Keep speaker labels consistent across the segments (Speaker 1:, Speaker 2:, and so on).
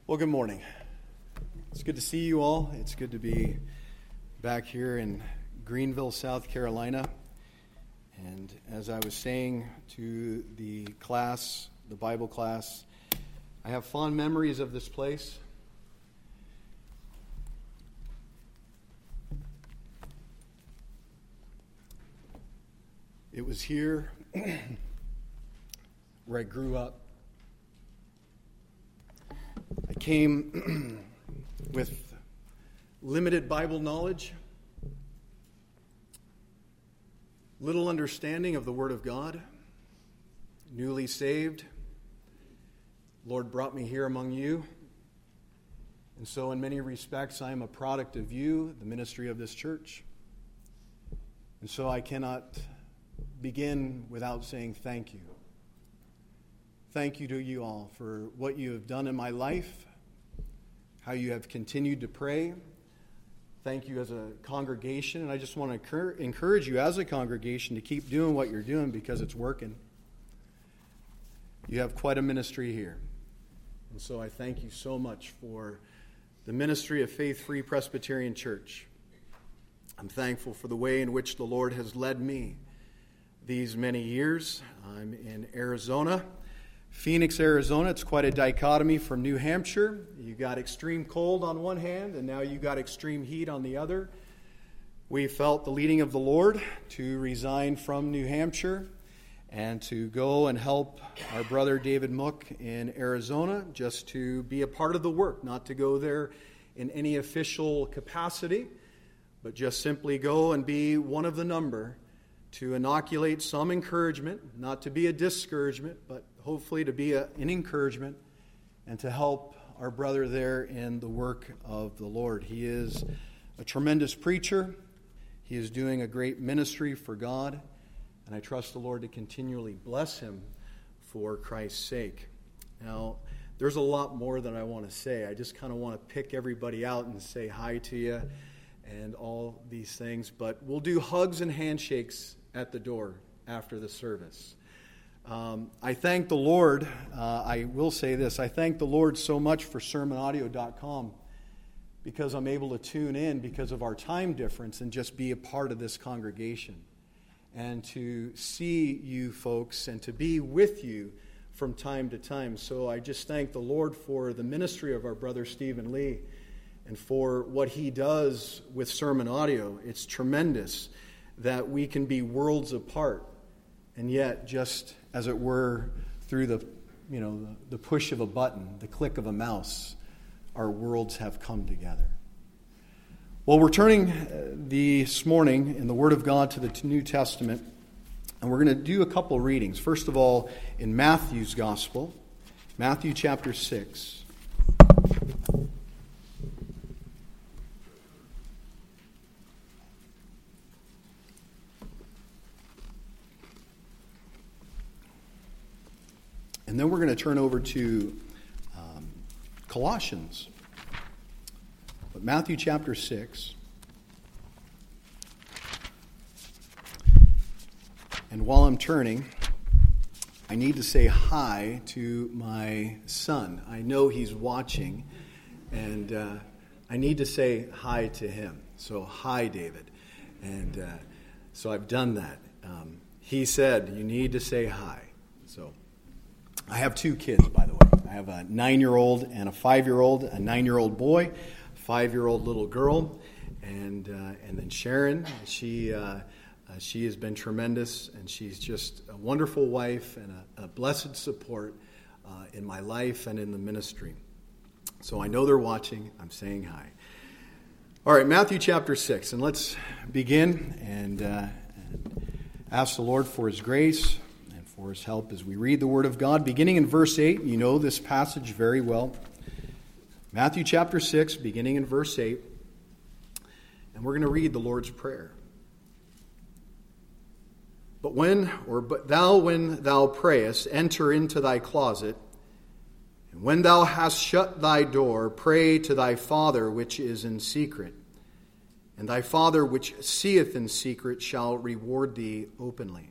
Speaker 1: Well, good morning. It's good to see you all. It's good to be back here in Greenville, South Carolina. And as I was saying to the class, the Bible class, I have fond memories of this place. It was here where I grew up. I came with limited Bible knowledge, little understanding of the Word of God, newly saved. Lord brought me here among you. And so in many respects, I am a product of you, the ministry of this church. And so I cannot begin without saying thank you. Thank you to you all for what you have done in my life, how you have continued to pray. Thank you as a congregation, and I just want to encourage you as a congregation to keep doing what you're doing because it's working. You have quite a ministry here, and so I thank you so much for the ministry of Faith Free Presbyterian Church. I'm thankful for the way in which the Lord has led me these many years. I'm in Arizona. Phoenix, Arizona. It's quite a dichotomy from New Hampshire. You got extreme cold on one hand, and now you got extreme heat on the other. We felt the leading of the Lord to resign from New Hampshire and to go and help our brother David Mook in Arizona, just to be a part of the work, not to go there in any official capacity, but just simply go and be one of the number to inoculate some encouragement, not to be a discouragement, but hopefully to be an encouragement and to help our brother there in the work of the Lord. He is a tremendous preacher. He is doing a great ministry for God, and I trust the Lord to continually bless him for Christ's sake. Now, there's a lot more that I want to say. I just kind of want to pick everybody out and say hi to you and all these things, but we'll do hugs and handshakes at the door after the service. I thank the Lord, I will say this, I thank the Lord so much for sermonaudio.com because I'm able to tune in because of our time difference and just be a part of this congregation and to see you folks and to be with you from time to time. So I just thank the Lord for the ministry of our brother Stephen Lee and for what he does with Sermon Audio. It's tremendous that we can be worlds apart, and yet just as it were through the push of a button, the click of a mouse, our worlds have come together. Well, we're turning this morning in the Word of God to the New Testament, and we're going to do a couple readings. First of all, in Matthew's Gospel, Matthew chapter 6. And then we're going to turn over to Colossians. But Matthew chapter 6. And while I'm turning, I need to say hi to my son. I know he's watching, and I need to say hi to him. So, hi, David. And so I've done that. He said, you need to say hi. So I have two kids, by the way. I have a 9-year-old and a 5-year-old, a 9-year-old boy, a 5-year-old little girl, and then Sharon. She has been tremendous, and she's just a wonderful wife and a blessed support in my life and in the ministry. So I know they're watching. I'm saying hi. All right, Matthew chapter 6, and let's begin and ask the Lord for His grace for His help as we read the Word of God. Beginning in verse 8, you know this passage very well. Matthew chapter 6, beginning in verse 8. And we're going to read the Lord's Prayer. But when thou prayest, enter into thy closet, and when thou hast shut thy door, pray to thy Father which is in secret. And thy Father which seeth in secret shall reward thee openly.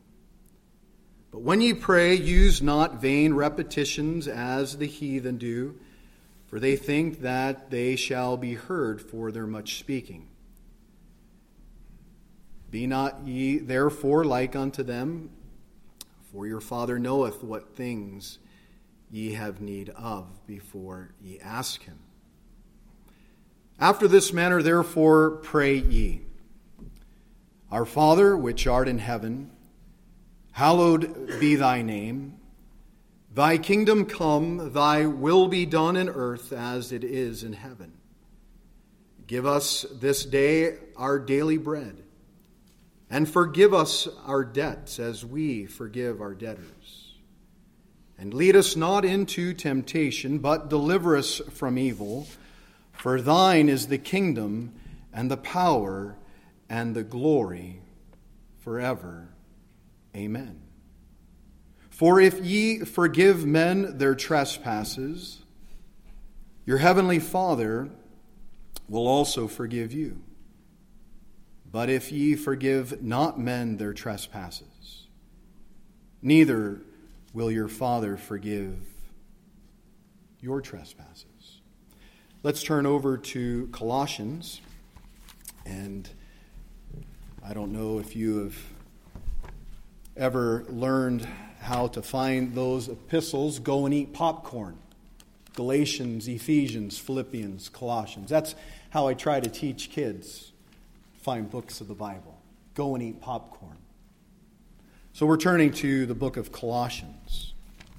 Speaker 1: But when ye pray, use not vain repetitions as the heathen do, for they think that they shall be heard for their much speaking. Be not ye therefore like unto them, for your Father knoweth what things ye have need of before ye ask him. After this manner therefore pray ye. Our Father, which art in heaven, hallowed be thy name. Thy kingdom come, thy will be done in earth as it is in heaven. Give us this day our daily bread, and forgive us our debts as we forgive our debtors. And lead us not into temptation, but deliver us from evil. For thine is the kingdom, and the power, and the glory, forever. Amen. For if ye forgive men their trespasses, your heavenly Father will also forgive you. But if ye forgive not men their trespasses, neither will your Father forgive your trespasses. Let's turn over to Colossians. And I don't know if you have ever learned how to find those epistles. Go and eat popcorn. Galatians, Ephesians, Philippians, Colossians. That's how I try to teach kids. Find books of the Bible. Go and eat popcorn. So we're turning to the book of Colossians.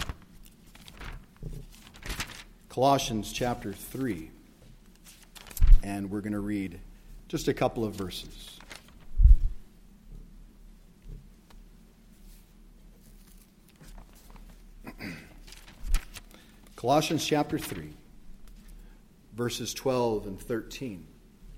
Speaker 1: Colossians chapter 3. And we're going to read just a couple of verses. Colossians chapter 3, verses 12 and 13.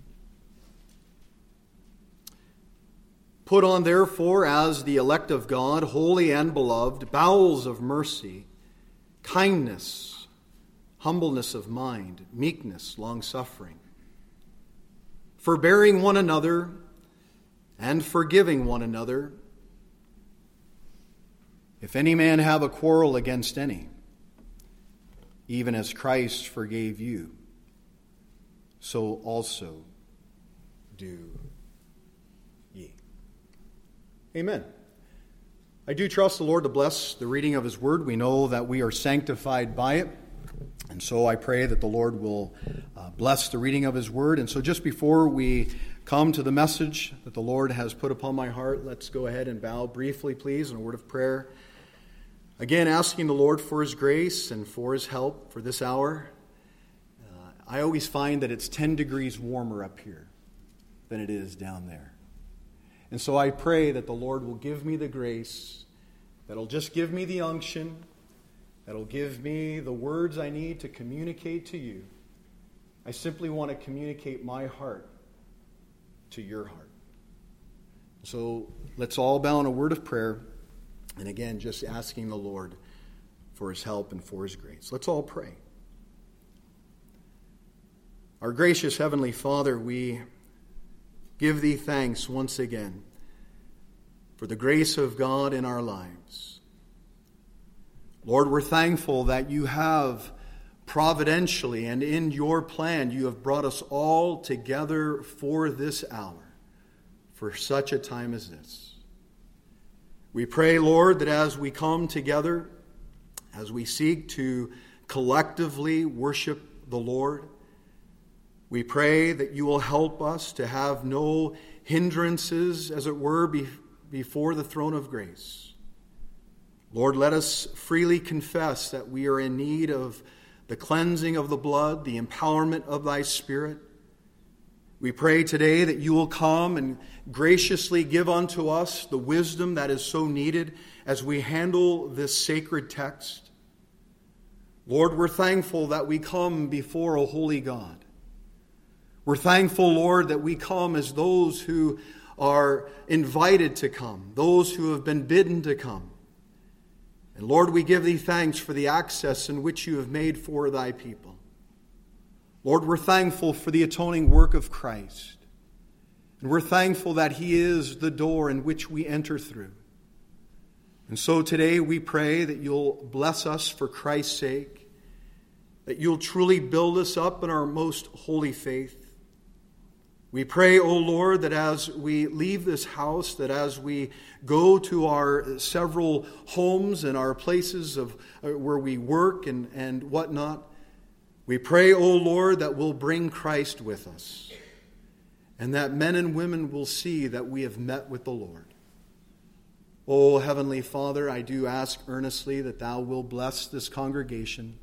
Speaker 1: Put on therefore as the elect of God, holy and beloved, bowels of mercy, kindness, humbleness of mind, meekness, long-suffering, forbearing one another and forgiving one another. If any man have a quarrel against any, even as Christ forgave you, so also do ye. Amen. I do trust the Lord to bless the reading of his word. We know that we are sanctified by it. And so I pray that the Lord will bless the reading of his word. And so just before we come to the message that the Lord has put upon my heart, let's go ahead and bow briefly, please, in a word of prayer. Again, asking the Lord for his grace and for his help for this hour. I always find that it's 10 degrees warmer up here than it is down there. And so I pray that the Lord will give me the grace, that'll just give me the unction, that'll give me the words I need to communicate to you. I simply want to communicate my heart to your heart. So let's all bow in a word of prayer. And again, just asking the Lord for his help and for his grace. Let's all pray. Our gracious Heavenly Father, we give thee thanks once again for the grace of God in our lives. Lord, we're thankful that you have providentially and in your plan, you have brought us all together for this hour, for such a time as this. We pray, Lord, that as we come together, as we seek to collectively worship the Lord, we pray that you will help us to have no hindrances, as it were, before the throne of grace. Lord, let us freely confess that we are in need of the cleansing of the blood, the empowerment of thy Spirit. We pray today that you will come and graciously give unto us the wisdom that is so needed as we handle this sacred text. Lord, we're thankful that we come before a holy God. We're thankful, Lord, that we come as those who are invited to come, those who have been bidden to come. And Lord, we give thee thanks for the access in which you have made for thy people. Lord, we're thankful for the atoning work of Christ. And we're thankful that he is the door in which we enter through. And so today we pray that you'll bless us for Christ's sake. that you'll truly build us up in our most holy faith. We pray, O Lord, that as we leave this house, that as we go to our several homes and our places of where we work and whatnot, we pray, O Lord, that we'll bring Christ with us, and that men and women will see that we have met with the Lord. O Heavenly Father, I do ask earnestly that Thou will bless this congregation.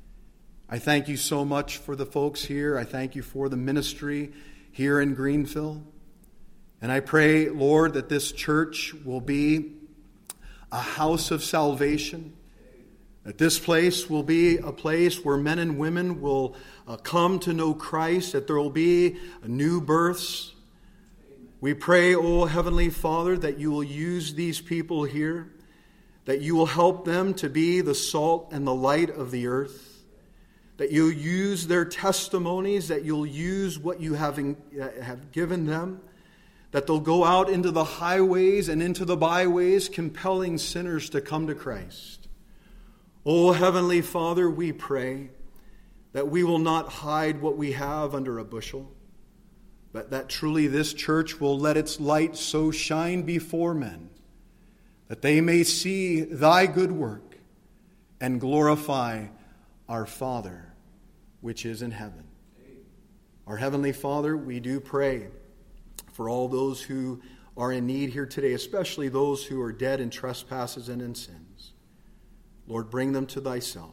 Speaker 1: I thank You so much for the folks here. I thank You for the ministry here in Greenville. And I pray, Lord, that this church will be a house of salvation, that this place will be a place where men and women will come to know Christ, that there will be new births. We pray, O Heavenly Father, that You will use these people here, that You will help them to be the salt and the light of the earth, that You'll use their testimonies, that You'll use what You have given them, that they'll go out into the highways and into the byways, compelling sinners to come to Christ. O Heavenly Father, we pray that we will not hide what we have under a bushel, but that truly this church will let its light so shine before men that they may see Thy good work and glorify our Father which is in heaven. Our Heavenly Father, we do pray for all those who are in need here today, especially those who are dead in trespasses and in sins. Lord, bring them to Thyself.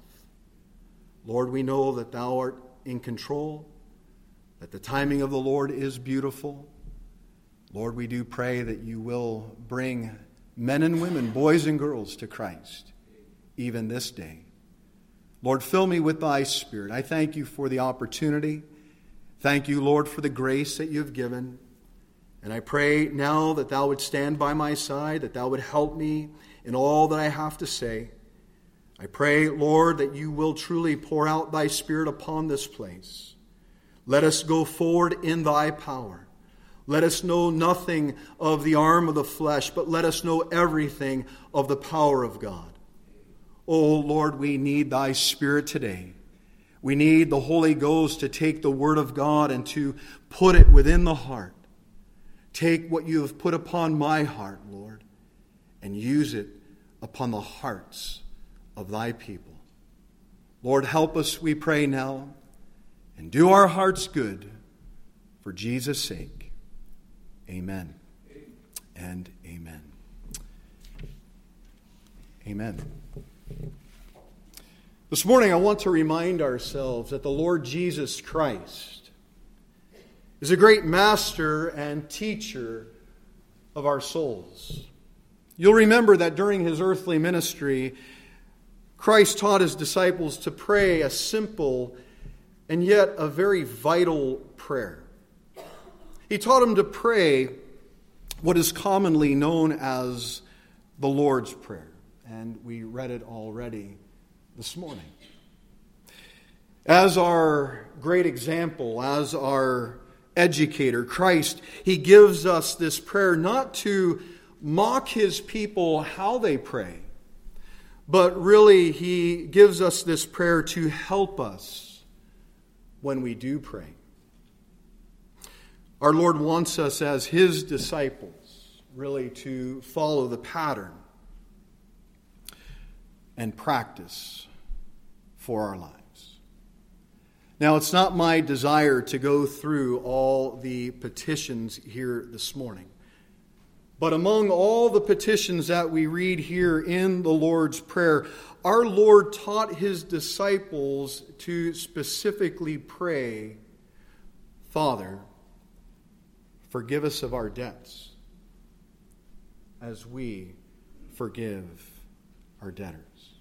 Speaker 1: Lord, we know that Thou art in control, that the timing of the Lord is beautiful. Lord, we do pray that You will bring men and women, boys and girls, to Christ, even this day. Lord, fill me with Thy Spirit. I thank You for the opportunity. Thank You, Lord, for the grace that You've given. And I pray now that Thou would stand by my side, that Thou would help me in all that I have to say. I pray, Lord, that You will truly pour out Thy Spirit upon this place. Let us go forward in Thy power. Let us know nothing of the arm of the flesh, but let us know everything of the power of God. Oh, Lord, we need Thy Spirit today. We need the Holy Ghost to take the Word of God and to put it within the heart. Take what You have put upon my heart, Lord, and use it upon the hearts of Thy people. Lord, help us, we pray now, and do our hearts good for Jesus' sake. Amen and amen. Amen. This morning I want to remind ourselves that the Lord Jesus Christ is a great master and teacher of our souls. You'll remember that during His earthly ministry, Christ taught His disciples to pray a simple and yet a very vital prayer. He taught them to pray what is commonly known as the Lord's Prayer, and we read it already this morning. As our great example, as our educator, Christ, He gives us this prayer not to mock His people how they pray, but really He gives us this prayer to help us when we do pray. Our Lord wants us as His disciples really to follow the pattern and practice for our lives. Now, it's not my desire to go through all the petitions here this morning. But among all the petitions that we read here in the Lord's Prayer, our Lord taught His disciples to specifically pray, Father, forgive us of our debts as we forgive our debtors.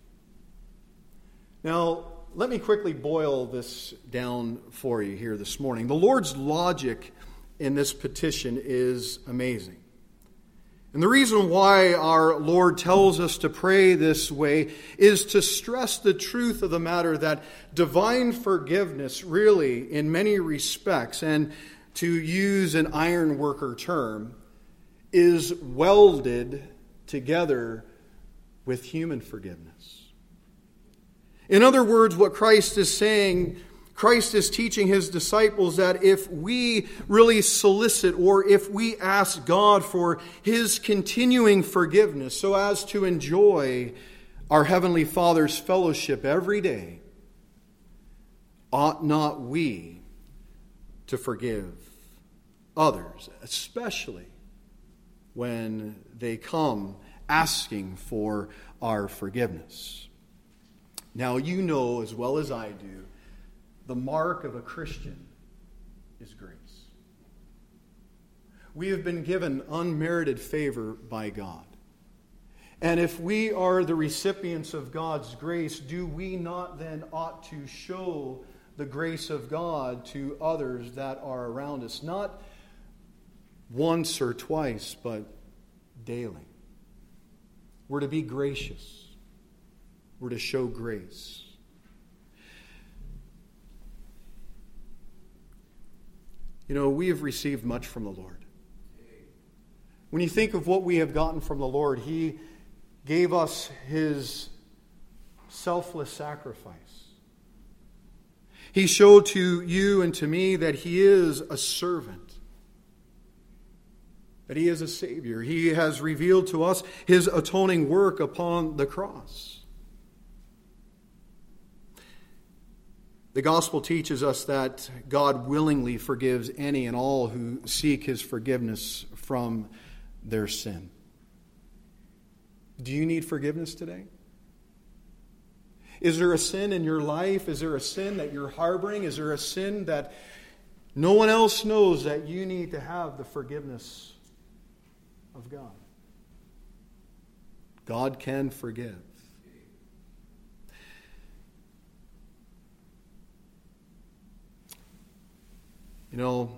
Speaker 1: Now, let me quickly boil this down for you here this morning. The Lord's logic in this petition is amazing. And the reason why our Lord tells us to pray this way is to stress the truth of the matter that divine forgiveness really, in many respects, and to use an ironworker term, is welded together with human forgiveness. In other words, what Christ is saying, Christ is teaching his disciples that if we really solicit or if we ask God for his continuing forgiveness so as to enjoy our Heavenly Father's fellowship every day, ought not we to forgive others, especially when they come asking for our forgiveness? Now, you know as well as I do, the mark of a Christian is grace. We have been given unmerited favor by God. And if we are the recipients of God's grace, do we not then ought to show the grace of God to others that are around us? Not once or twice, but daily. We're to be gracious. We're to show grace. You know, we have received much from the Lord. When you think of what we have gotten from the Lord, He gave us His selfless sacrifice. He showed to you and to me that He is a servant, that He is a Savior. He has revealed to us His atoning work upon the cross. The gospel teaches us that God willingly forgives any and all who seek His forgiveness from their sin. Do you need forgiveness today? Is there a sin in your life? Is there a sin that you're harboring? Is there a sin that no one else knows that you need to have the forgiveness of God? God can forgive. You know,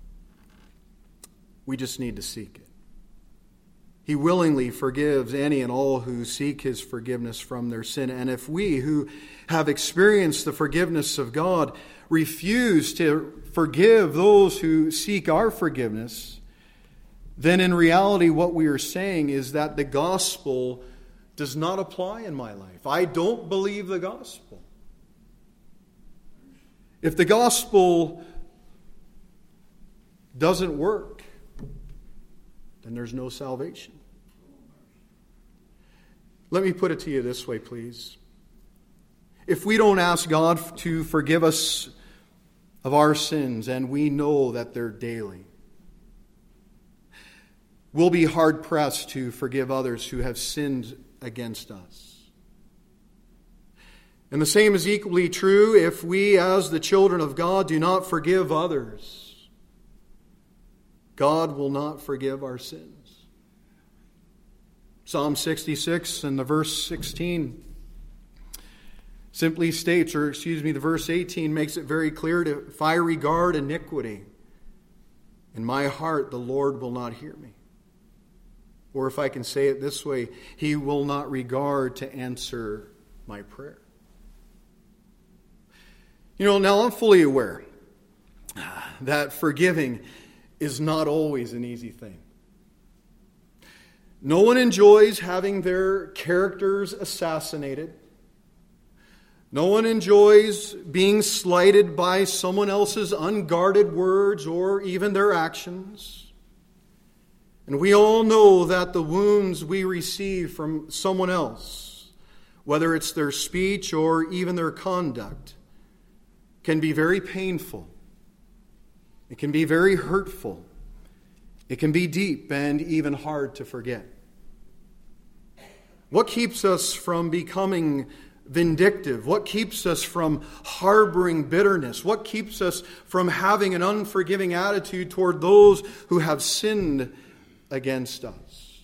Speaker 1: we just need to seek it. He willingly forgives any and all who seek His forgiveness from their sin. And if we who have experienced the forgiveness of God refuse to forgive those who seek our forgiveness, then in reality what we are saying is that the gospel does not apply in my life. I don't believe the gospel. If the gospel doesn't work, then there's no salvation. Let me put it to you this way, please. If we don't ask God to forgive us of our sins, and we know that they're daily, we'll be hard-pressed to forgive others who have sinned against us. And the same is equally true if we, as the children of God, do not forgive others. God will not forgive our sins. Psalm 66 and the verse 16 simply states, the verse 18 makes it very clear that if I regard iniquity in my heart, the Lord will not hear me. Or if I can say it this way, He will not regard to answer my prayer. You know, now I'm fully aware that forgiving is not always an easy thing. No one enjoys having their characters assassinated. No one enjoys being slighted by someone else's unguarded words or even their actions. And we all know that the wounds we receive from someone else, whether it's their speech or even their conduct, can be very painful. It can be very hurtful. It can be deep and even hard to forget. What keeps us from becoming vindictive? What keeps us from harboring bitterness? What keeps us from having an unforgiving attitude toward those who have sinned against us?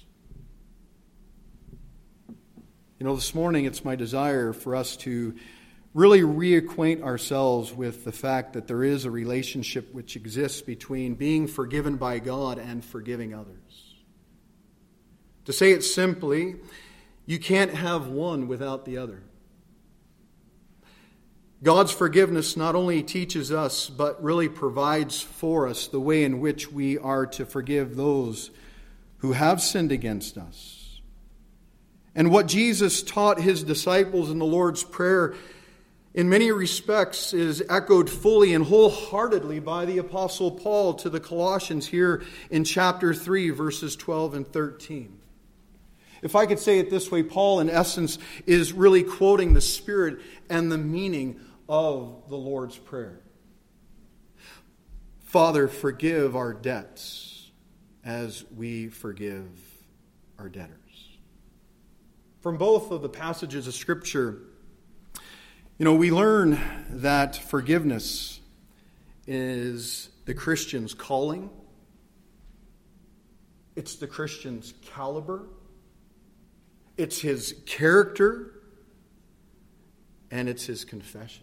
Speaker 1: You know, this morning it's my desire for us to really reacquaint ourselves with the fact that there is a relationship which exists between being forgiven by God and forgiving others. To say it simply, you can't have one without the other. God's forgiveness not only teaches us, but really provides for us the way in which we are to forgive those who have sinned against us. And what Jesus taught His disciples in the Lord's Prayer in many respects is echoed fully and wholeheartedly by the Apostle Paul to the Colossians here in chapter 3, verses 12 and 13. If I could say it this way, Paul, in essence, is really quoting the spirit and the meaning of the Lord's Prayer. Father, forgive our debts as we forgive our debtors. From both of the passages of Scripture, we learn that forgiveness is the Christian's calling. It's the Christian's caliber. It's his character. And it's his confession.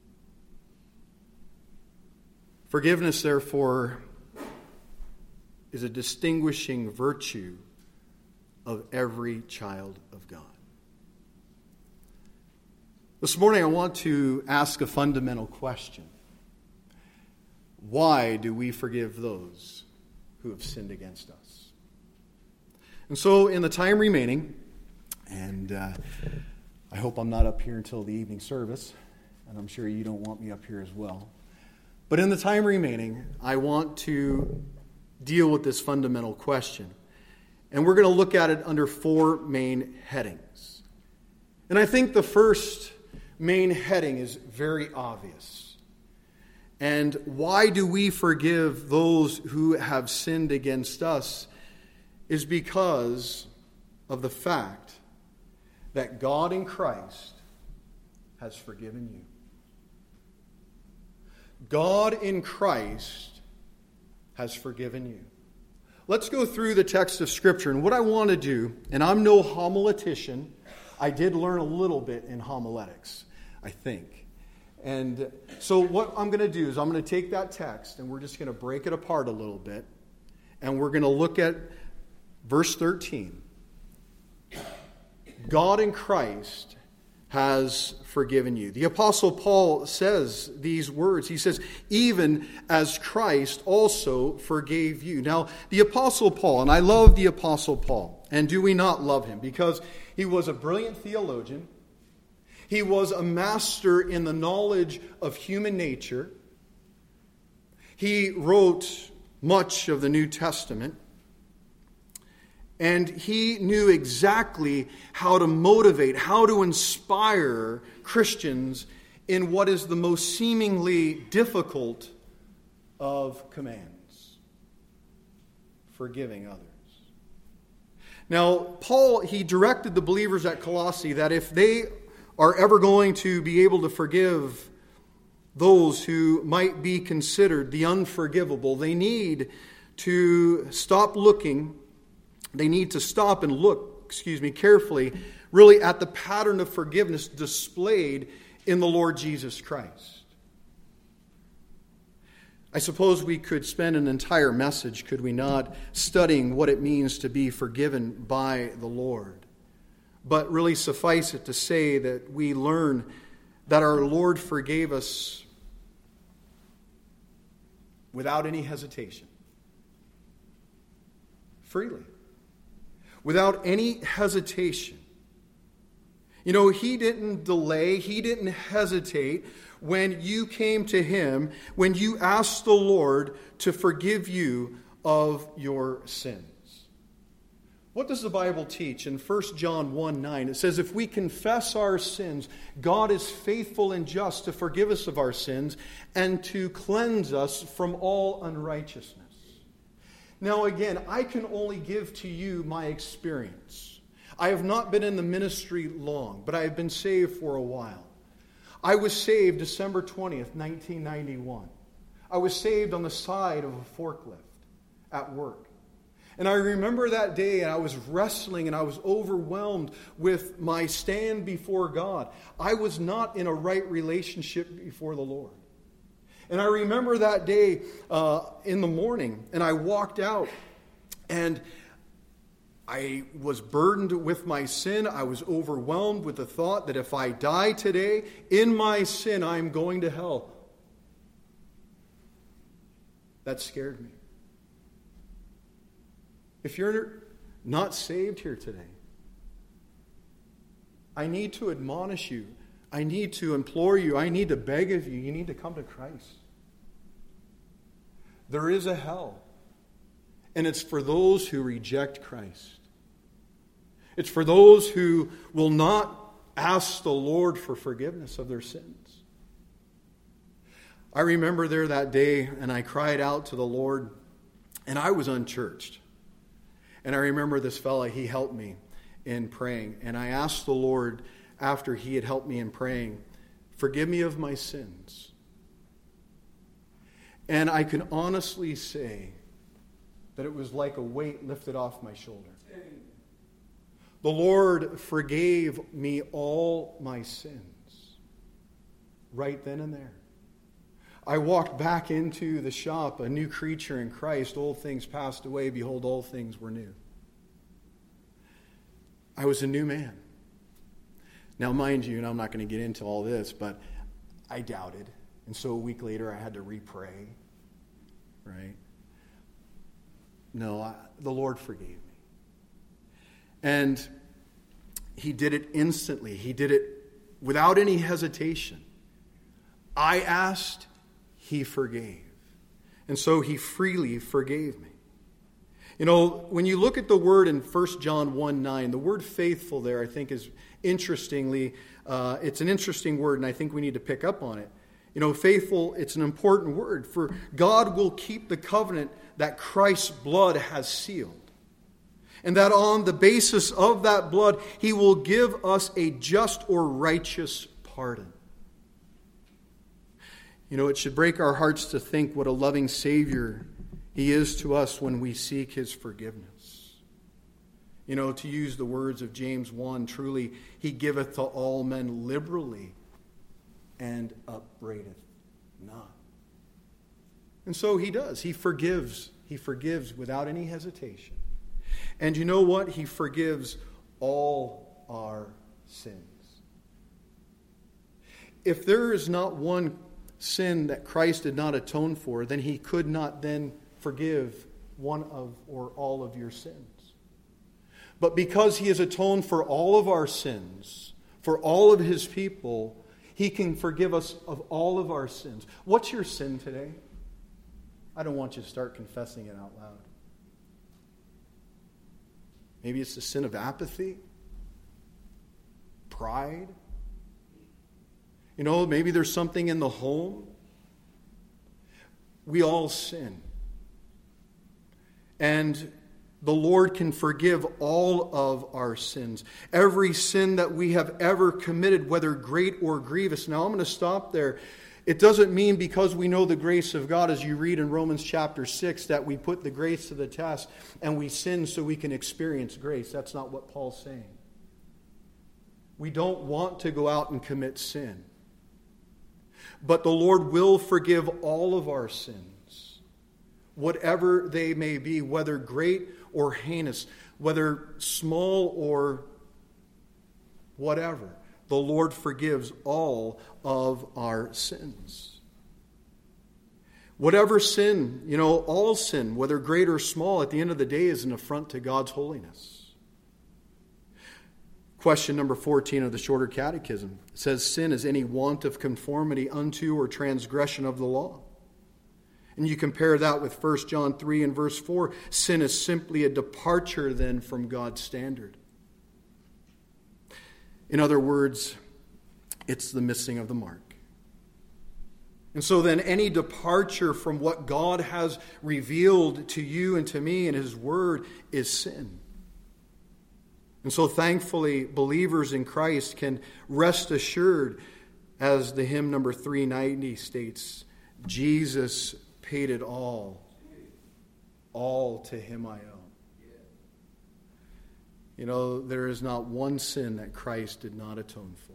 Speaker 1: Forgiveness, therefore, is a distinguishing virtue of every child of God. This morning I want to ask a fundamental question. Why do we forgive those who have sinned against us? And so in the time remaining, and I hope I'm not up here until the evening service, and I'm sure you don't want me up here as well. But in the time remaining, I want to deal with this fundamental question. And we're going to look at it under four main headings. And I think the first main heading is very obvious. And why do we forgive those who have sinned against us is because of the fact that God in Christ has forgiven you. God in Christ has forgiven you. Let's go through the text of Scripture. And what I want to do, and I'm no homiletician, I did learn a little bit in homiletics, I think. And so what I'm going to do is I'm going to take that text and we're just going to break it apart a little bit. And we're going to look at verse 13. God in Christ has forgiven you. The Apostle Paul says these words. He says, even as Christ also forgave you. Now, the Apostle Paul, and I love the Apostle Paul, and do we not love him? Because he was a brilliant theologian. He was a master in the knowledge of human nature. He wrote much of the New Testament. And he knew exactly how to motivate, how to inspire Christians in what is the most seemingly difficult of commands: forgiving others. Now, Paul, he directed the believers at Colossae that if they are ever going to be able to forgive those who might be considered the unforgivable, they need to stop looking. They need to stop and look, carefully, really at the pattern of forgiveness displayed in the Lord Jesus Christ. I suppose we could spend an entire message, could we not, studying what it means to be forgiven by the Lord. But really suffice it to say that we learn that our Lord forgave us without any hesitation. Freely. Without any hesitation. He didn't delay, he didn't hesitate when you came to him, when you asked the Lord to forgive you of your sins. What does the Bible teach? In 1 John 1:9, it says, if we confess our sins, God is faithful and just to forgive us of our sins and to cleanse us from all unrighteousness. Now again, I can only give to you my experience. I have not been in the ministry long, but I have been saved for a while. I was saved December 20th, 1991. I was saved on the side of a forklift at work. And I remember that day, and I was wrestling, and I was overwhelmed with my stand before God. I was not in a right relationship before the Lord. And I remember that day in the morning, and I walked out, and I was burdened with my sin. I was overwhelmed with the thought that if I die today in my sin, I'm going to hell. That scared me. If you're not saved here today, I need to admonish you I need to implore you. I need to beg of you. You need to come to Christ. There is a hell. And it's for those who reject Christ. It's for those who will not ask the Lord for forgiveness of their sins. I remember there that day, and I cried out to the Lord, and I was unchurched. And I remember this fella, he helped me in praying. And I asked the Lord, after he had helped me in praying, forgive me of my sins. And I can honestly say that it was like a weight lifted off my shoulder. The Lord forgave me all my sins right then and there. I walked back into the shop, a new creature in Christ. Old things passed away. Behold, all things were new. I was a new man. Now, mind you, and I'm not going to get into all this, but I doubted. And so a week later, I had to re-pray. Right? No, the Lord forgave me. And he did it instantly. He did it without any hesitation. I asked, he forgave. And so he freely forgave me. You know, when you look at the word in 1 John 1:9, the word faithful there, I think, is interestingly, it's an interesting word, and I think we need to pick up on it. You know, faithful, it's an important word. For God will keep the covenant that Christ's blood has sealed. And that on the basis of that blood, he will give us a just or righteous pardon. You know, it should break our hearts to think what a loving Savior he is to us when we seek his forgiveness. You know, to use the words of James 1, truly, he giveth to all men liberally and upbraideth not. And so he does. He forgives. He forgives without any hesitation. And you know what? He forgives all our sins. If there is not one sin that Christ did not atone for, then he could not then forgive one of or all of your sins. But because he has atoned for all of our sins, for all of his people, he can forgive us of all of our sins. What's your sin today? I don't want you to start confessing it out loud. Maybe it's the sin of apathy, pride. You know, maybe there's something in the home. We all sin. And the Lord can forgive all of our sins. Every sin that we have ever committed, whether great or grievous. Now, I'm going to stop there. It doesn't mean because we know the grace of God, as you read in Romans chapter 6, that we put the grace to the test and we sin so we can experience grace. That's not what Paul's saying. We don't want to go out and commit sin. But the Lord will forgive all of our sins, whatever they may be, whether great or heinous, whether small or whatever. The Lord forgives all of our sins. Whatever sin, you know, all sin, whether great or small, at the end of the day is an affront to God's holiness. Question number 14 of the Shorter Catechism says, sin is any want of conformity unto or transgression of the law. And you compare that with 1 John 3 and verse 4. Sin is simply a departure then from God's standard. In other words, it's the missing of the mark. And so then any departure from what God has revealed to you and to me in his word is sin. And so thankfully, believers in Christ can rest assured, as the hymn number 390 states, Jesus paid it all to him I owe. You know, there is not one sin that Christ did not atone for.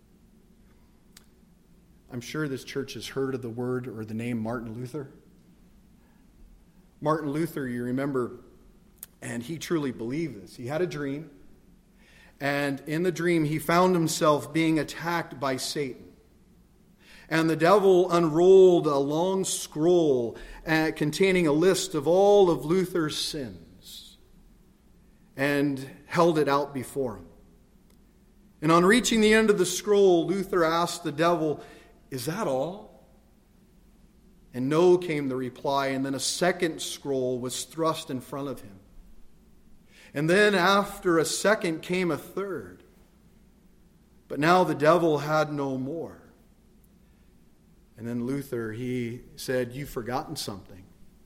Speaker 1: I'm sure this church has heard of the word or the name Martin Luther. Martin Luther, you remember, and he truly believed this. He had a dream, and in the dream he found himself being attacked by Satan. And the devil unrolled a long scroll containing a list of all of Luther's sins and held it out before him. And on reaching the end of the scroll, Luther asked the devil, "Is that all?" And no, came the reply, and then a second scroll was thrust in front of him. And then after a second came a third. But now the devil had no more. And then Luther, he said, "You've forgotten something."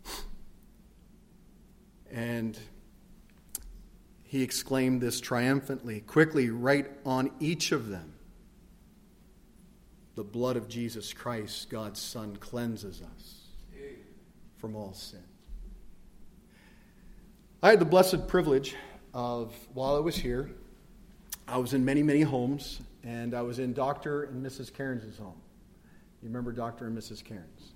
Speaker 1: And he exclaimed this triumphantly. "Quickly, write on each of them, the blood of Jesus Christ, God's Son, cleanses us from all sin." I had the blessed privilege of, while I was here, I was in many, many homes, and I was in Dr. and Mrs. Cairns' home. You remember Dr. and Mrs. Cairns?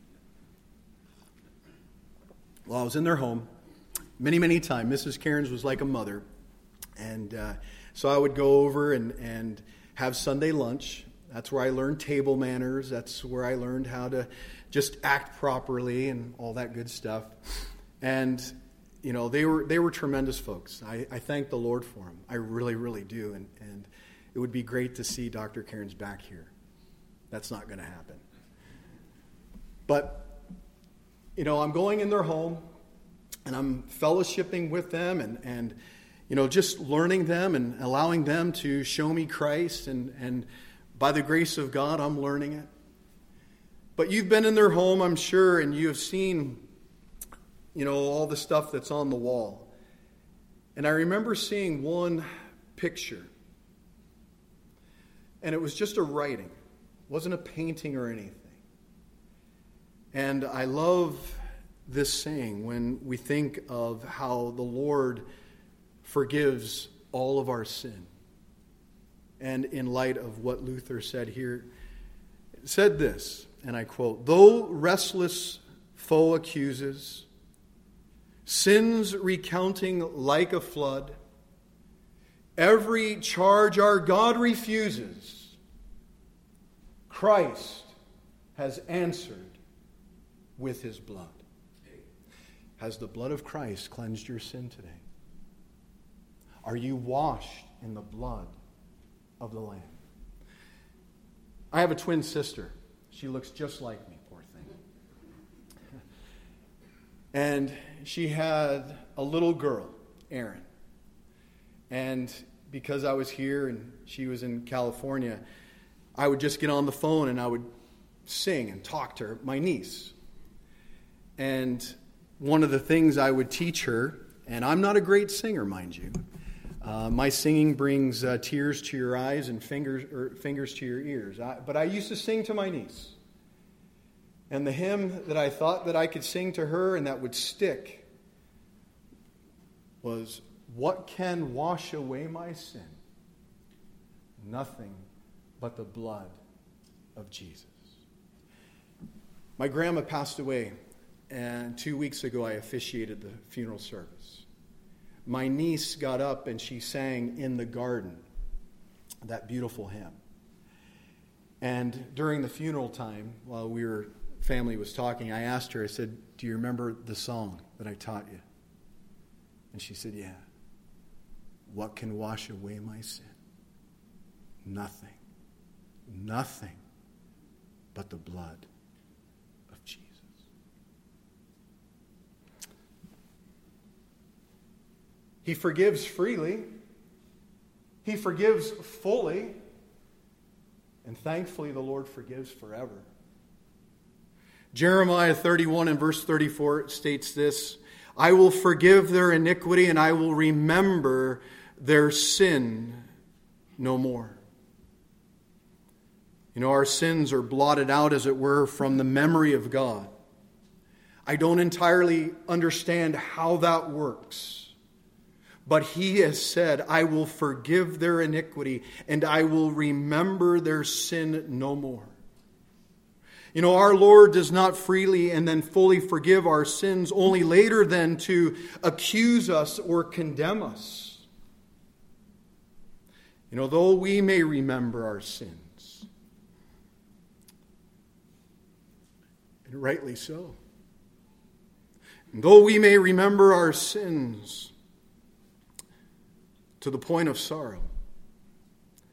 Speaker 1: Well, I was in their home many, many times. Mrs. Cairns was like a mother. And so I would go over and have Sunday lunch. That's where I learned table manners. That's where I learned how to just act properly and all that good stuff. And, you know, they were tremendous folks. I thank the Lord for them. I really, really do. And it would be great to see Dr. Cairns back here. That's not going to happen. But, you know, I'm going in their home, and I'm fellowshipping with them and you know, just learning them and allowing them to show me Christ. And by the grace of God, I'm learning it. But you've been in their home, I'm sure, and you have seen, you know, all the stuff that's on the wall. And I remember seeing one picture. And it was just a writing. It wasn't a painting or anything. And I love this saying when we think of how the Lord forgives all of our sin. And in light of what Luther said here, it said this, and I quote, "Though restless foe accuses, sins recounting like a flood, every charge our God refuses, Christ has answered with his blood." Has the blood of Christ cleansed your sin today? Are you washed in the blood of the Lamb? I have a twin sister. She looks just like me, poor thing. And she had a little girl, Erin. And because I was here and she was in California, I would just get on the phone and I would sing and talk to her, my niece. And one of the things I would teach her, and I'm not a great singer, mind you. My singing brings tears to your eyes and fingers to your ears. But I used to sing to my niece. And the hymn that I thought that I could sing to her and that would stick was, "What can wash away my sin? Nothing but the blood of Jesus." My grandma passed away, and 2 weeks ago I officiated the funeral service. My niece got up and she sang "In the Garden," that beautiful hymn. And during the funeral time, while family was talking, I asked her, I said, "Do you remember the song that I taught you?" And she said, "Yeah." "What can wash away my sin? Nothing. Nothing but the blood of Jesus." He forgives freely. He forgives fully. And thankfully, the Lord forgives forever. Jeremiah 31 and verse 34 states this, "I will forgive their iniquity and I will remember their sin no more." You know, our sins are blotted out, as it were, from the memory of God. I don't entirely understand how that works. But he has said, "I will forgive their iniquity and I will remember their sin no more." You know, our Lord does not freely and then fully forgive our sins, only later then to accuse us or condemn us. You know, though we may remember our sins, and rightly so, and though we may remember our sins to the point of sorrow,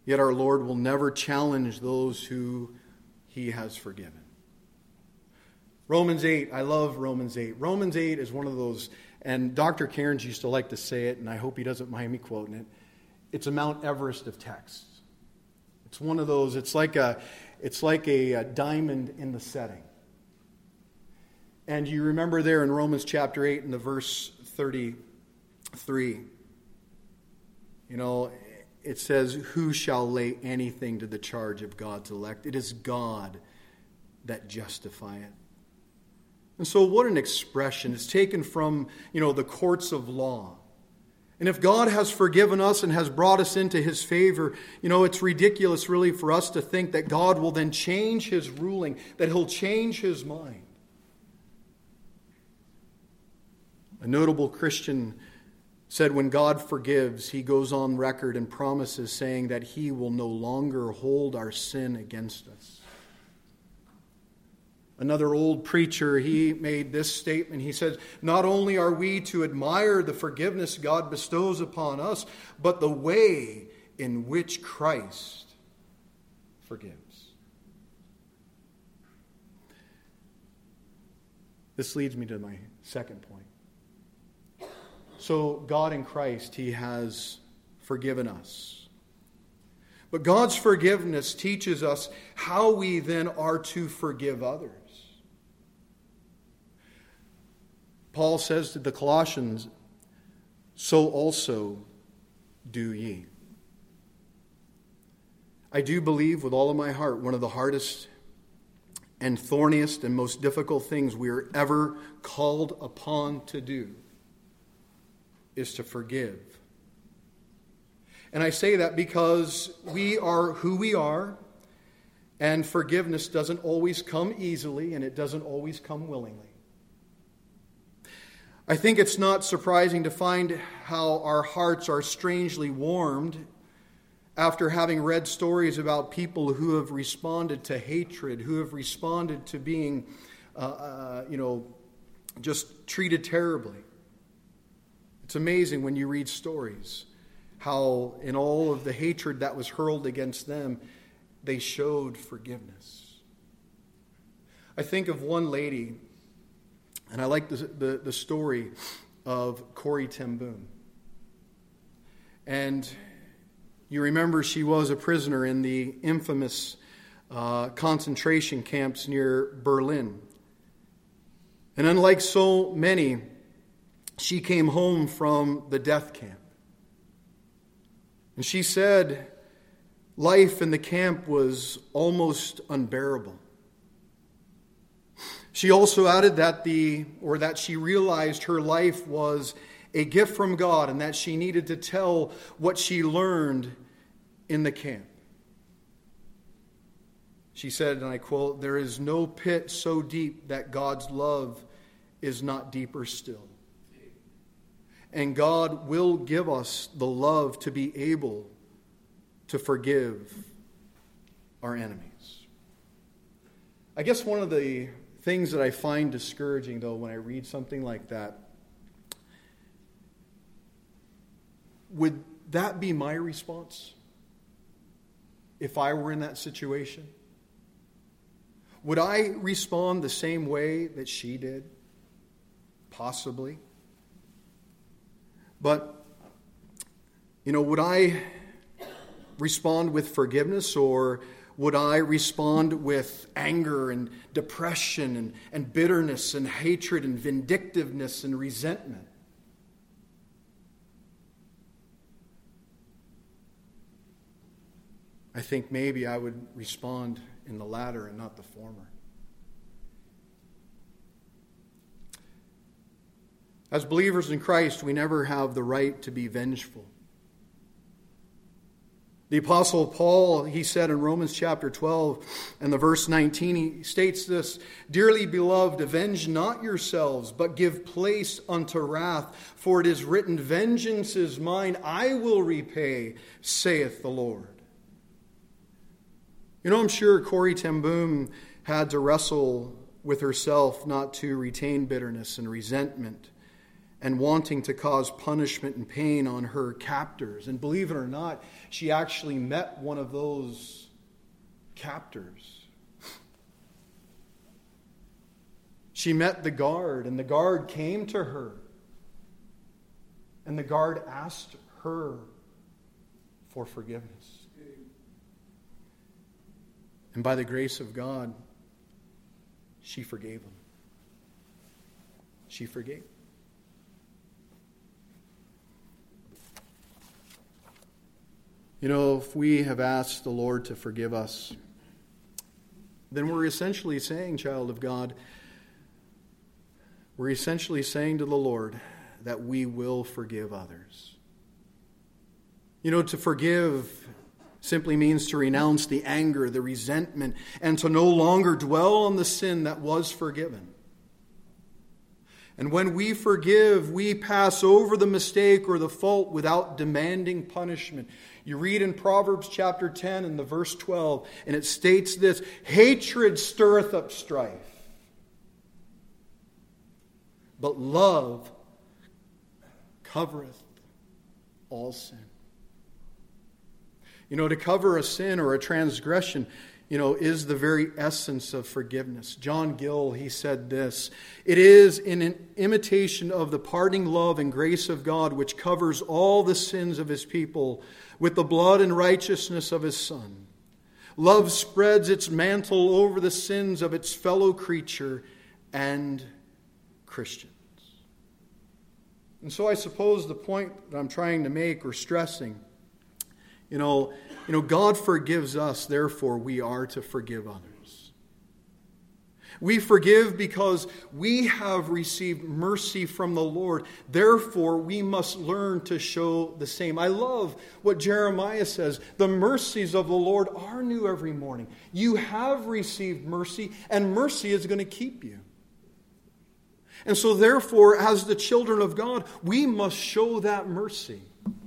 Speaker 1: Yet our Lord will never challenge those who he has forgiven. Romans 8, I love Romans 8. Romans 8 is one of those, and Dr. Cairns used to like to say it, and I hope he doesn't mind me quoting it. It's a Mount Everest of texts. It's one of those, it's like a diamond in the setting. And you remember there in Romans chapter 8 in the verse 33, it says, who shall lay anything to the charge of God's elect? It is God that justifieth. And so what an expression. It's taken from, the courts of law. And if God has forgiven us and has brought us into his favor, it's ridiculous really for us to think that God will then change his ruling, that he'll change his mind. A notable Christian said when God forgives, he goes on record and promises saying that he will no longer hold our sin against us. Another old preacher, he made this statement. He said, not only are we to admire the forgiveness God bestows upon us, but the way in which Christ forgives. This leads me to my second point. So God in Christ, he has forgiven us. But God's forgiveness teaches us how we then are to forgive others. Paul says to the Colossians, so also do ye. I do believe with all of my heart one of the hardest and thorniest and most difficult things we are ever called upon to do is to forgive. And I say that because we are who we are, and forgiveness doesn't always come easily, and it doesn't always come willingly. I think it's not surprising to find how our hearts are strangely warmed after having read stories about people who have responded to hatred, who have responded to being, just treated terribly. It's amazing when you read stories how in all of the hatred that was hurled against them, they showed forgiveness. I think of one lady, and I like the story of Corrie ten Boom. And you remember she was a prisoner in the infamous concentration camps near Berlin. And unlike so many, she came home from the death camp. And she said life in the camp was almost unbearable. She also added that she realized her life was a gift from God and that she needed to tell what she learned in the camp. She said, and I quote, "There is no pit so deep that God's love is not deeper still." And God will give us the love to be able to forgive our enemies. I guess one of the things that I find discouraging, though, when I read something like that, would that be my response if I were in that situation? Would I respond the same way that she did? Possibly. But, would I respond with forgiveness, or would I respond with anger and depression and bitterness and hatred and vindictiveness and resentment? I think maybe I would respond in the latter and not the former. As believers in Christ, we never have the right to be vengeful. The Apostle Paul, he said in Romans chapter 12 and the verse 19, he states this, "Dearly beloved, avenge not yourselves, but give place unto wrath, for it is written, vengeance is mine, I will repay, saith the Lord." I'm sure Corrie ten Boom had to wrestle with herself not to retain bitterness and resentment and wanting to cause punishment and pain on her captors. And believe it or not, she actually met one of those captors. She met the guard, and the guard came to her. And the guard asked her for forgiveness. And by the grace of God, she forgave him. She forgave. You know, if we have asked the Lord to forgive us, then we're essentially saying, child of God, we're essentially saying to the Lord that we will forgive others. You know, to forgive simply means to renounce the anger, the resentment, and to no longer dwell on the sin that was forgiven. And when we forgive, we pass over the mistake or the fault without demanding punishment. You read in Proverbs chapter 10 and the verse 12, and it states this: hatred stirreth up strife, but love covereth all sin. You know, to cover a sin or a transgression, you know, is the very essence of forgiveness. John Gill, he said this: it is in an imitation of the parting love and grace of God, which covers all the sins of his people with the blood and righteousness of his Son. Love spreads its mantle over the sins of its fellow creature and Christians. And so I suppose the point that I'm trying to make or stressing, you know, God forgives us, therefore we are to forgive others. We forgive because we have received mercy from the Lord. Therefore, we must learn to show the same. I love what Jeremiah says. The mercies of the Lord are new every morning. You have received mercy, and mercy is going to keep you. And so therefore, as the children of God, we must show that mercy.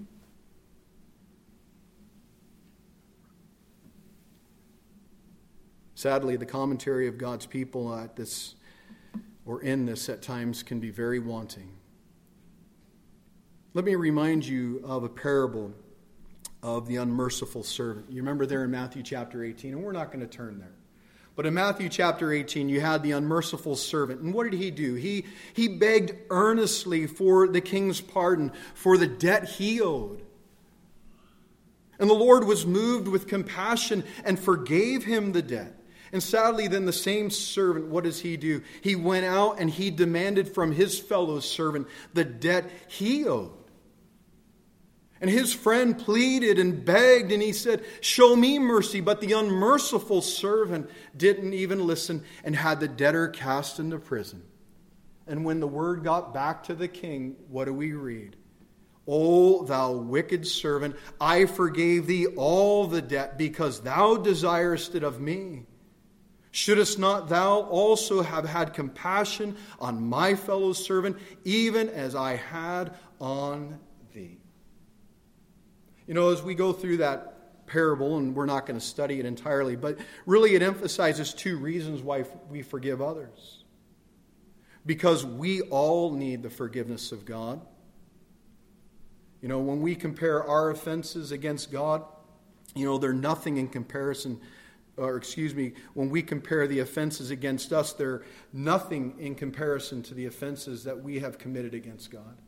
Speaker 1: Sadly, the commentary of God's people at this, or in this at times, can be very wanting. Let me remind you of a parable of the unmerciful servant. You remember there in Matthew chapter 18, and we're not going to turn there. But in Matthew chapter 18, you had the unmerciful servant. And what did he do? He begged earnestly for the king's pardon for the debt he owed. And the Lord was moved with compassion and forgave him the debt. And sadly, then the same servant, what does he do? He went out and he demanded from his fellow servant the debt he owed. And his friend pleaded and begged, and he said, "Show me mercy." But the unmerciful servant didn't even listen and had the debtor cast into prison. And when the word got back to the king, what do we read? "O thou wicked servant, I forgave thee all the debt because thou desirest it of me. Shouldest not thou also have had compassion on my fellow servant, even as I had on thee?" You know, as we go through that parable, and we're not going to study it entirely, but really it emphasizes two reasons why we forgive others. Because we all need the forgiveness of God. You know, when we compare our offenses against God, you know, they're nothing in comparison. When we compare the offenses against us, they're nothing in comparison to the offenses that we have committed against God.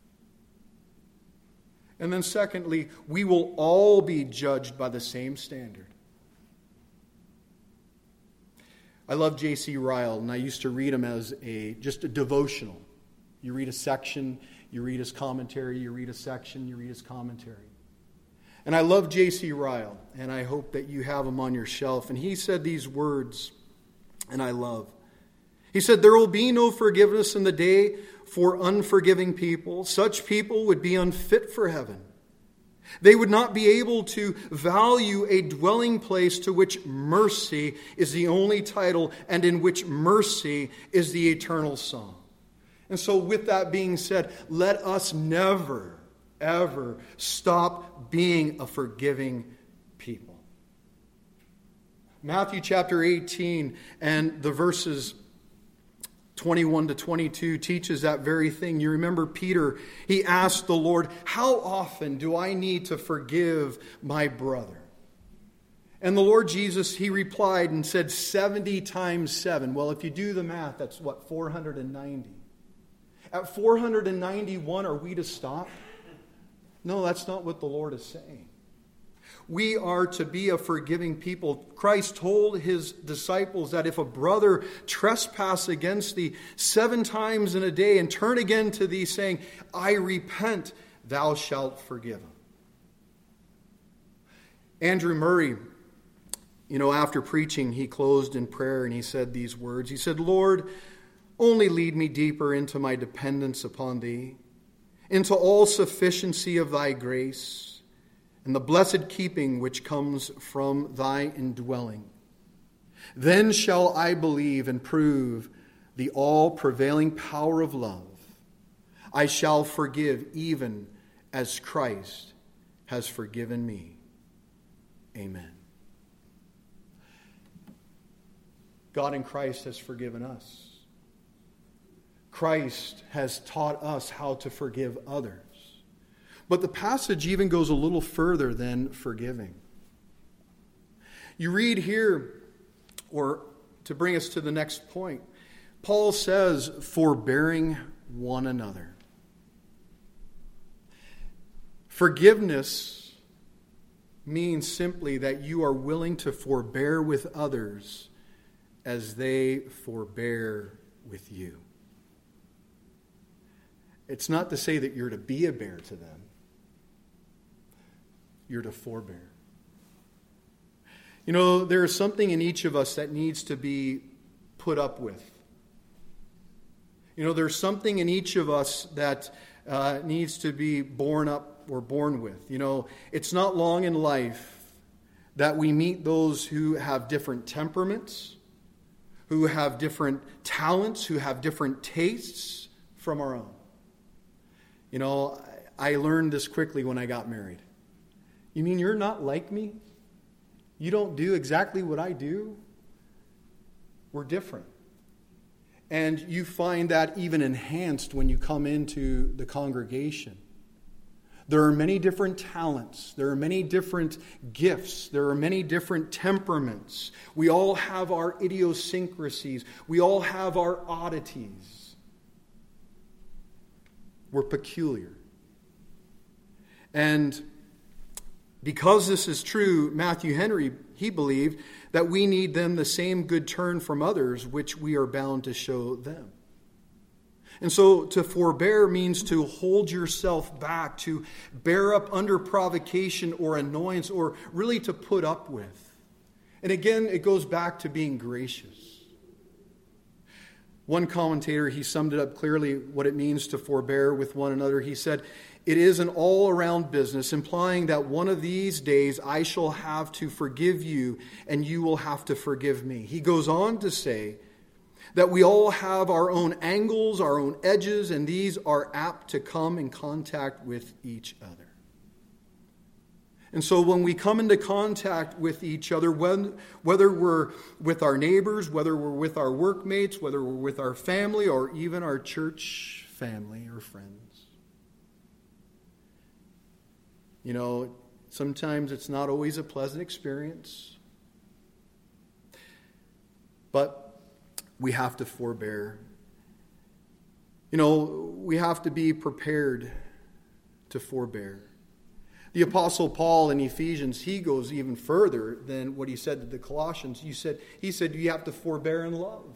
Speaker 1: And then secondly, we will all be judged by the same standard. I love J.C. Ryle, and I used to read him as just a devotional. You read a section, you read his commentary, you read a section, you read his commentary. And I love J.C. Ryle, and I hope that you have him on your shelf. And he said these words, and I love. He said, "There will be no forgiveness in the day for unforgiving people. Such people would be unfit for heaven. They would not be able to value a dwelling place to which mercy is the only title and in which mercy is the eternal song." And so with that being said, let us never, ever stop being a forgiving people. Matthew chapter 18 and the verses 21 to 22 teaches that very thing. You remember Peter, he asked the Lord, how often do I need to forgive my brother? And the Lord Jesus, he replied and said 70 times 7. Well, if you do the math, that's what, 490. At 491, are we to stop? No, that's not what the Lord is saying. We are to be a forgiving people. Christ told his disciples that if a brother trespass against thee 7 times in a day and turn again to thee saying, I repent, thou shalt forgive him. Andrew Murray, after preaching, he closed in prayer and he said these words. He said, Lord, only lead me deeper into my dependence upon thee, into all sufficiency of thy grace, and the blessed keeping which comes from thy indwelling. Then shall I believe and prove the all-prevailing power of love. I shall forgive even as Christ has forgiven me. Amen. God in Christ has forgiven us. Christ has taught us how to forgive others. But the passage even goes a little further than forgiving. You read here, or to bring us to the next point, Paul says, forbearing one another. Forgiveness means simply that you are willing to forbear with others as they forbear with you. It's not to say that you're to be a bear to them. You're to forbear. There is something in each of us that needs to be put up with. There's something in each of us that needs to be born up or born with. It's not long in life that we meet those who have different temperaments, who have different talents, who have different tastes from our own. I learned this quickly when I got married. You mean you're not like me? You don't do exactly what I do? We're different. And you find that even enhanced when you come into the congregation. There are many different talents. There are many different gifts. There are many different temperaments. We all have our idiosyncrasies. We all have our oddities. We're peculiar. And because this is true, Matthew Henry, he believed that we need then the same good turn from others which we are bound to show them. And so to forbear means to hold yourself back, to bear up under provocation or annoyance, or really to put up with. And again, it goes back to being gracious. One commentator, he summed it up clearly what it means to forbear with one another. He said, it is an all-around business, implying that one of these days I shall have to forgive you and you will have to forgive me. He goes on to say that we all have our own angles, our own edges, and these are apt to come in contact with each other. And so when we come into contact with each other, whether we're with our neighbors, whether we're with our workmates, whether we're with our family, or even our church family or friends, sometimes it's not always a pleasant experience, but we have to forbear. We have to be prepared to forbear. The Apostle Paul in Ephesians, he goes even further than what he said to the Colossians. He said you have to forbear in love.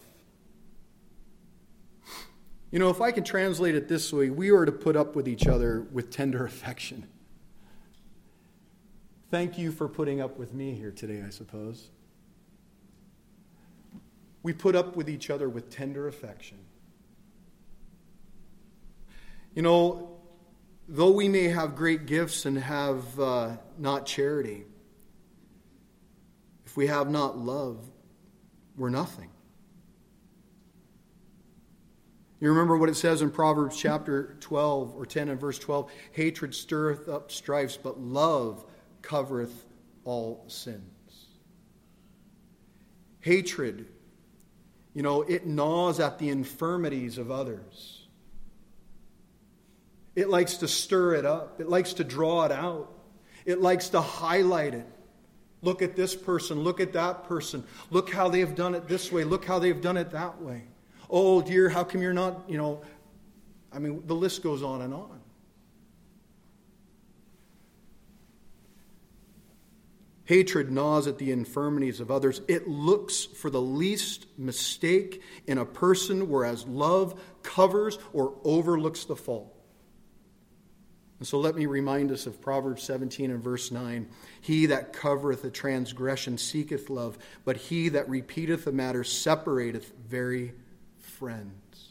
Speaker 1: If I can translate it this way, we are to put up with each other with tender affection. Thank you for putting up with me here today, I suppose. We put up with each other with tender affection. Though we may have great gifts and have not charity, if we have not love, we're nothing. You remember what it says in Proverbs chapter 12 or 10 and verse 12? Hatred stirreth up strifes, but love covereth all sins. Hatred It gnaws at the infirmities of others. It likes to stir it up. It likes to draw it out. It likes to highlight it. Look at this person. Look at that person. Look how they've done it this way. Look how they've done it that way. Oh, dear, how come you're not, the list goes on and on. Hatred gnaws at the infirmities of others. It looks for the least mistake in a person, whereas love covers or overlooks the fault. And so let me remind us of Proverbs 17 and verse 9. He that covereth a transgression seeketh love, but he that repeateth a matter separateth very friends.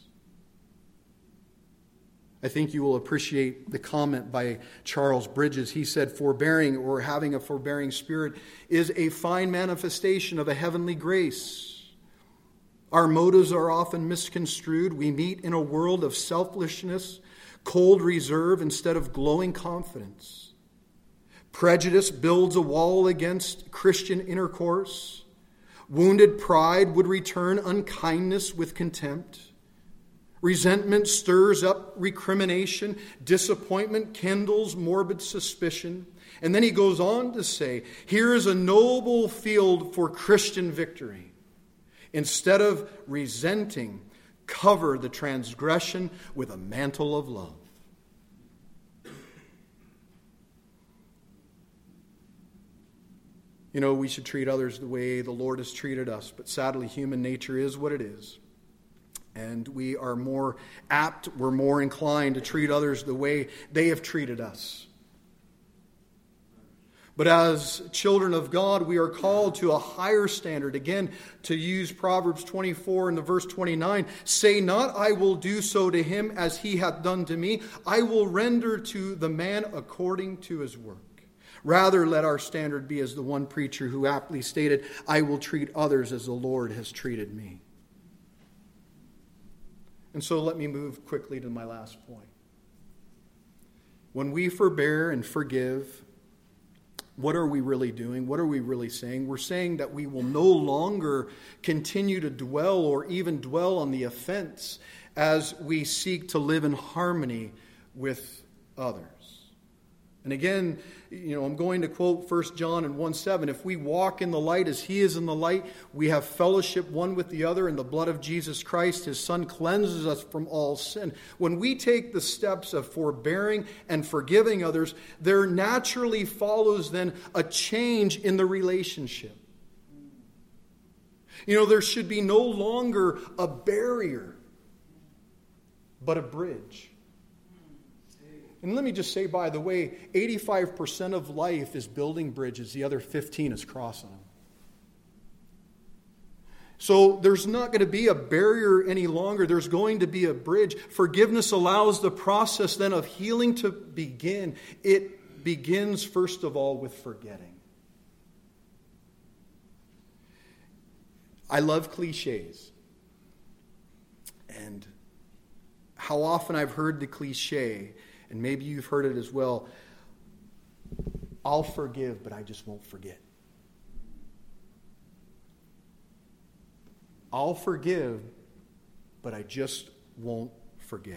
Speaker 1: I think you will appreciate the comment by Charles Bridges. He said, forbearing or having a forbearing spirit is a fine manifestation of a heavenly grace. Our motives are often misconstrued. We meet in a world of selfishness, cold reserve instead of glowing confidence. Prejudice builds a wall against Christian intercourse. Wounded pride would return unkindness with contempt. Resentment stirs up recrimination. Disappointment kindles morbid suspicion. And then he goes on to say, here is a noble field for Christian victory. Instead of resenting, cover the transgression with a mantle of love. We should treat others the way the Lord has treated us, but sadly human nature is what it is. And we are more apt, we're more inclined to treat others the way they have treated us. But as children of God, we are called to a higher standard. Again, to use Proverbs 24 and the verse 29, say not, I will do so to him as he hath done to me. I will render to the man according to his work. Rather, let our standard be as the one preacher who aptly stated, I will treat others as the Lord has treated me. And so let me move quickly to my last point. When we forbear and forgive, what are we really doing? What are we really saying? We're saying that we will no longer continue to dwell or even dwell on the offense as we seek to live in harmony with others. And again, I'm going to quote 1 John and 1:7. If we walk in the light as he is in the light, we have fellowship one with the other, and the blood of Jesus Christ, his Son, cleanses us from all sin. When we take the steps of forbearing and forgiving others, there naturally follows then a change in the relationship. There should be no longer a barrier, but a bridge. And let me just say, by the way, 85% of life is building bridges. The other 15 is crossing them. So there's not going to be a barrier any longer. There's going to be a bridge. Forgiveness allows the process then of healing to begin. It begins, first of all, with forgetting. I love cliches. And how often I've heard the cliche, and maybe you've heard it as well, I'll forgive, but I just won't forget. I'll forgive, but I just won't forget.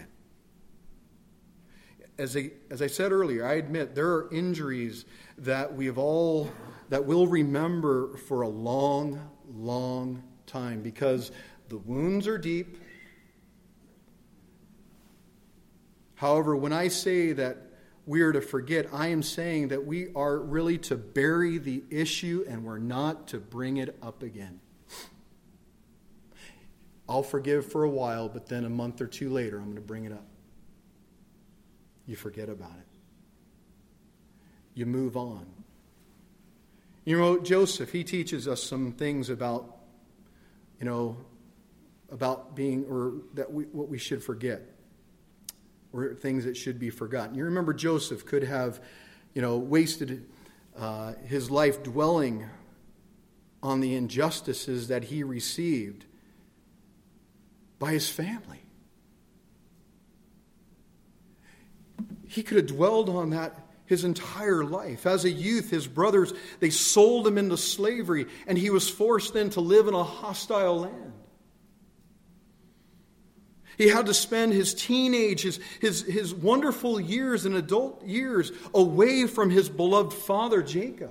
Speaker 1: As I said earlier, I admit there are injuries that we'll remember for a long, long time because the wounds are deep. However, when I say that we are to forget, I am saying that we are really to bury the issue and we're not to bring it up again. I'll forgive for a while, but then a month or two later, I'm going to bring it up. You forget about it. You move on. Joseph, he teaches us some things about being, or that what we should forget. Or things that should be forgotten. You remember Joseph could have, wasted his life dwelling on the injustices that he received by his family. He could have dwelled on that his entire life. As a youth, his brothers, they sold him into slavery, and he was forced then to live in a hostile land. He had to spend his teenage, his wonderful years and adult years away from his beloved father, Jacob.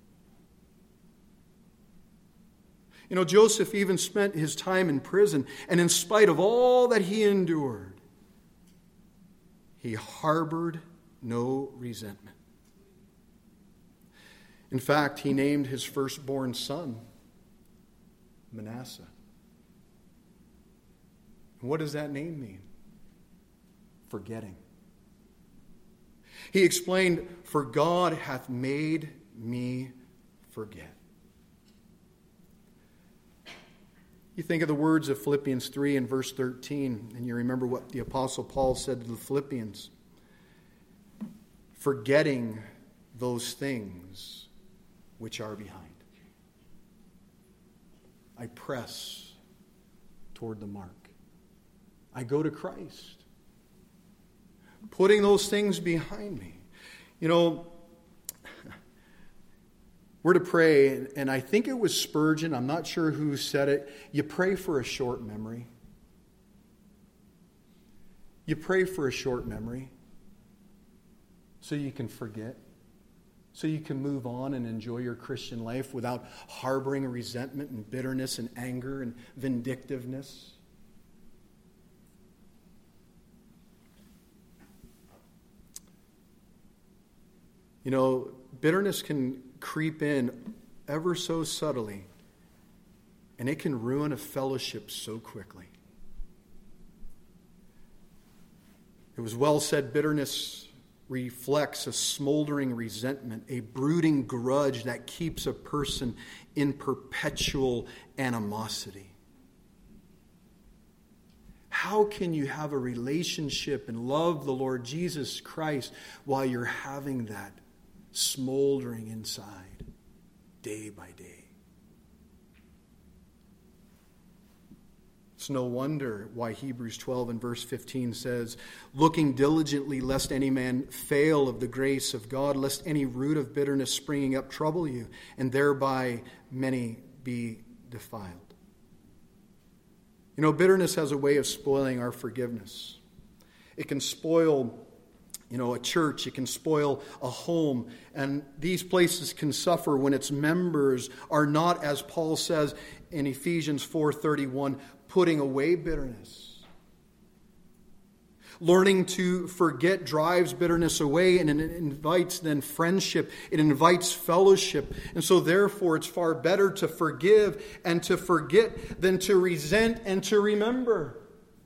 Speaker 1: You know, Joseph even spent his time in prison, and in spite of all that he endured, he harbored no resentment. In fact, he named his firstborn son Manasseh. And what does that name mean? Forgetting. He explained, "For God hath made me forget." You think of the words of Philippians 3 and verse 13, and you remember what the Apostle Paul said to the Philippians. Forgetting those things which are behind, I press toward the mark. I go to Christ. Putting those things behind me. You know, we're to pray, and I think it was Spurgeon, I'm not sure who said it, you pray for a short memory. You pray for a short memory so you can forget, so you can move on and enjoy your Christian life without harboring resentment and bitterness and anger and vindictiveness. You know, bitterness can creep in ever so subtly, and it can ruin a fellowship so quickly. It was well said, bitterness reflects a smoldering resentment, a brooding grudge that keeps a person in perpetual animosity. How can you have a relationship and love the Lord Jesus Christ while you're having that smoldering inside day by day? It's no wonder why Hebrews 12 and verse 15 says, looking diligently lest any man fail of the grace of God, lest any root of bitterness springing up trouble you, and thereby many be defiled. You know, bitterness has a way of spoiling our forgiveness. It can spoil, a church. It can spoil a home. And these places can suffer when its members are not, as Paul says in Ephesians 4:31, putting away bitterness. Learning to forget drives bitterness away, and it invites then friendship. It invites fellowship. And so therefore it's far better to forgive and to forget than to resent and to remember.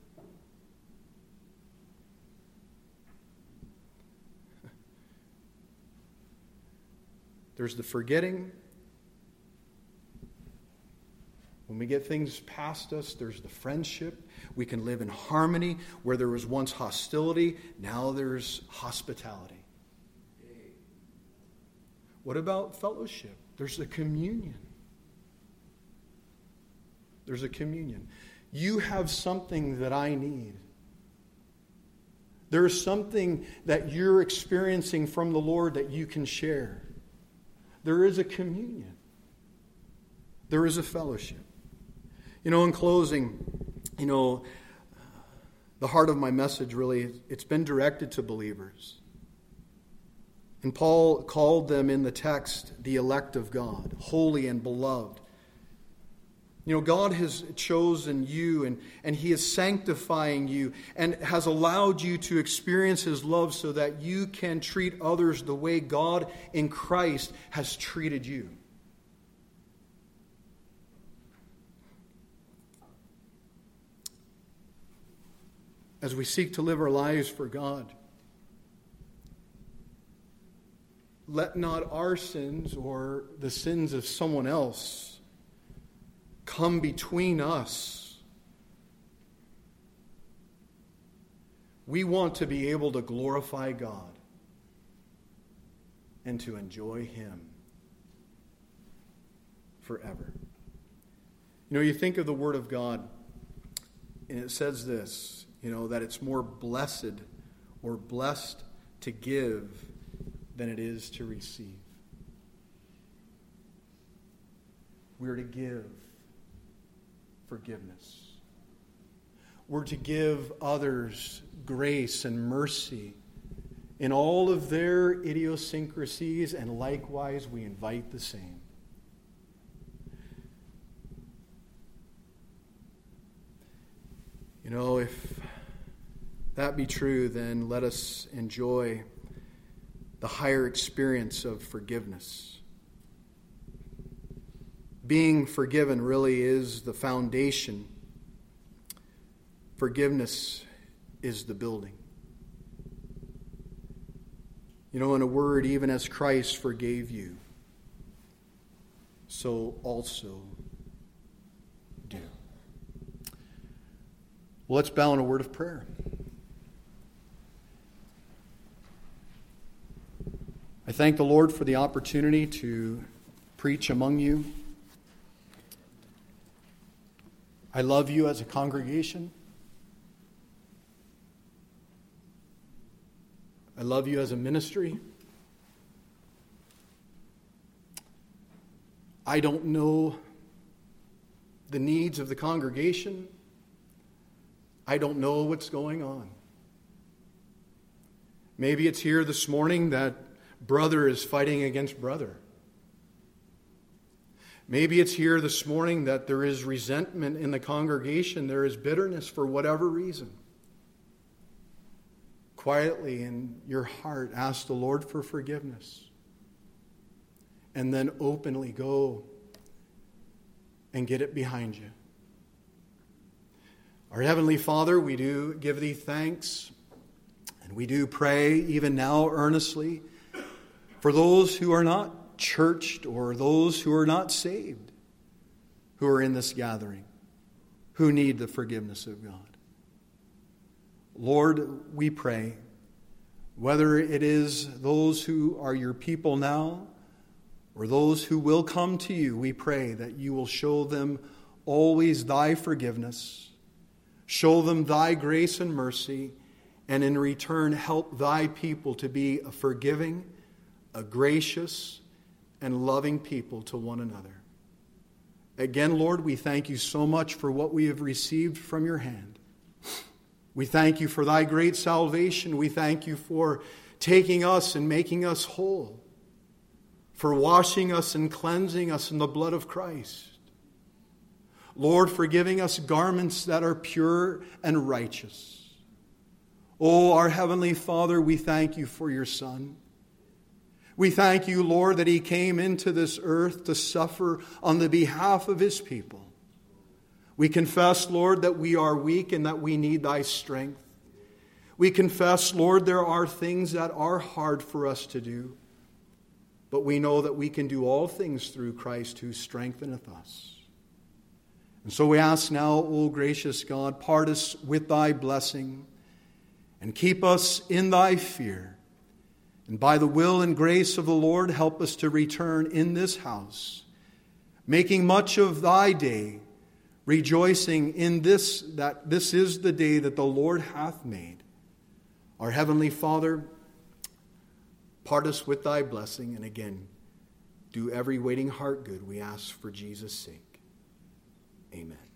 Speaker 1: There's the forgetting. When we get things past us, there's the friendship. We can live in harmony. Where there was once hostility, now there's hospitality. What about fellowship? There's the communion. There's a communion. You have something that I need. There's something that you're experiencing from the Lord that you can share. There is a communion. There is a fellowship. In closing, the heart of my message really, it's been directed to believers. And Paul called them in the text the elect of God, holy and beloved. God has chosen you and He is sanctifying you and has allowed you to experience His love so that you can treat others the way God in Christ has treated you. As we seek to live our lives for God, let not our sins or the sins of someone else come between us. We want to be able to glorify God and to enjoy Him forever. You think of the Word of God, and it says this, that it's more blessed or blessed to give than it is to receive. We're to give forgiveness. we're to give others grace and mercy in all of their idiosyncrasies, and likewise we invite the same. You know, if that be true, then let us enjoy the higher experience of forgiveness. Being forgiven really is the foundation. Forgiveness is the building. You know, in a word, even as Christ forgave you, so also do. Well, let's bow in a word of prayer. I thank the Lord for the opportunity to preach among you. I love you as a congregation. I love you as a ministry. I don't know the needs of the congregation. I don't know what's going on. Maybe it's here this morning that brother is fighting against brother. Maybe it's here this morning that there is resentment in the congregation. There is bitterness for whatever reason. Quietly in your heart, ask the Lord for forgiveness. And then openly go and get it behind you. Our Heavenly Father, we do give Thee thanks. And we do pray even now earnestly for those who are not churched or those who are not saved, who are in this gathering, who need the forgiveness of God. Lord, we pray, whether it is those who are your people now or those who will come to you, we pray that you will show them always Thy forgiveness, show them Thy grace and mercy, and in return help Thy people to be a forgiving, a gracious, and loving people to one another. Again, Lord, we thank you so much for what we have received from your hand. We thank you for Thy great salvation. We thank you for taking us and making us whole, for washing us and cleansing us in the blood of Christ. Lord, for giving us garments that are pure and righteous. Oh, our Heavenly Father, we thank you for your Son. We thank you, Lord, that He came into this earth to suffer on the behalf of His people. We confess, Lord, that we are weak and that we need Thy strength. We confess, Lord, there are things that are hard for us to do, but we know that we can do all things through Christ who strengtheneth us. And so we ask now, O gracious God, part us with Thy blessing and keep us in Thy fear. And by the will and grace of the Lord, help us to return in this house, making much of Thy day, rejoicing in this, that this is the day that the Lord hath made. Our Heavenly Father, part us with Thy blessing, and again, do every waiting heart good, we ask for Jesus' sake. Amen.